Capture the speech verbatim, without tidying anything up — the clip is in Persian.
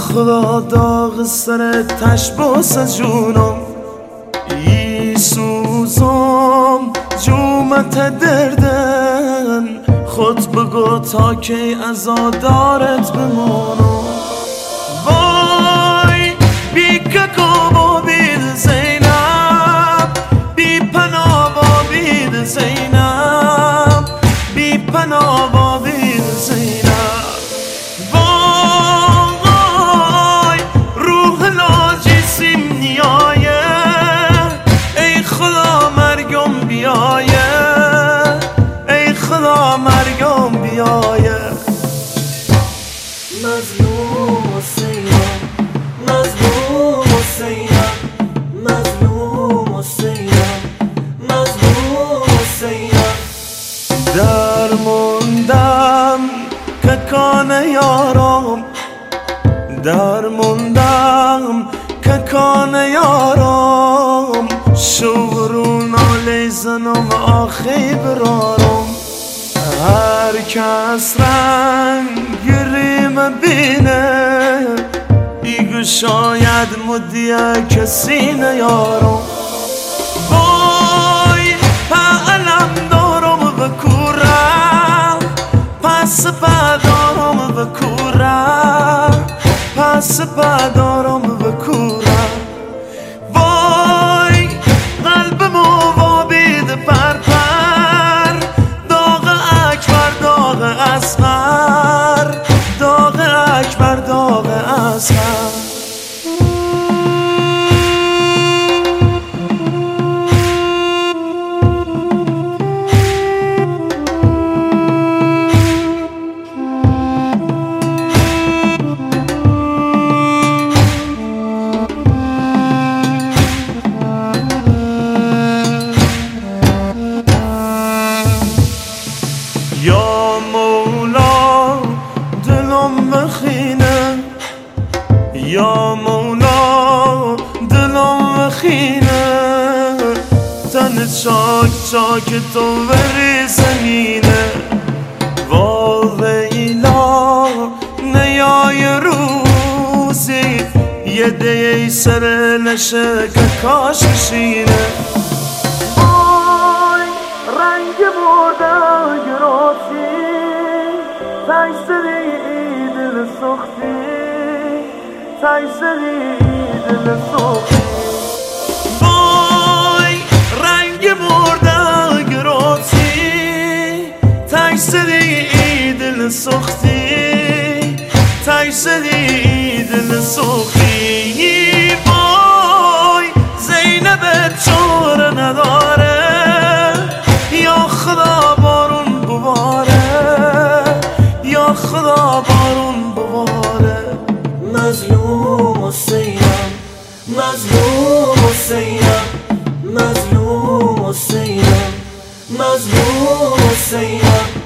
خدا داغ سر تشباس جونم ای سوزم جومت دردن خود بگو تا که ازادارت بمانم وای بی ککا با بید زینب بی پناه با بید زینب بی پناه با بید زینب وای روح لاجی سیم نیایه ای خدا مرگم بیایه ای خدا مرگم بیایه مظلوم حسینم مظلوم حسینم مظلوم حسینم مظلوم حسینم در موندم که کان یارم در موندم که کان یارم شورون آلی زنم آخی برارم هر کس رنگ گریم بینه ایگو شاید مدیه کسی نیارم وای علم دارم و کورم پس پدارم و کورم پس پدارم و کورم وای قلبم وابید پر پر داغ اکبر داغ اصغر داغ اکبر داغ اصغر یا مولا دلم بخینه یا مولا دلم بخینه تن چاک چاک تو بری زمینه وا ویلا نیای روزی یه دیگه سر نشه که کاش بشینه رنگ برده گراسی تایسری دل سختی تایسری دل سختی وای رنگ برده گراسی تایسری دل سختی تایسری دل سختی وای زینب چاره نداره یا خدا بارون بباره یا خدا بارون بباره مظلوم حسینم مظلوم حسینم مظلوم حسینم مظلوم حسینم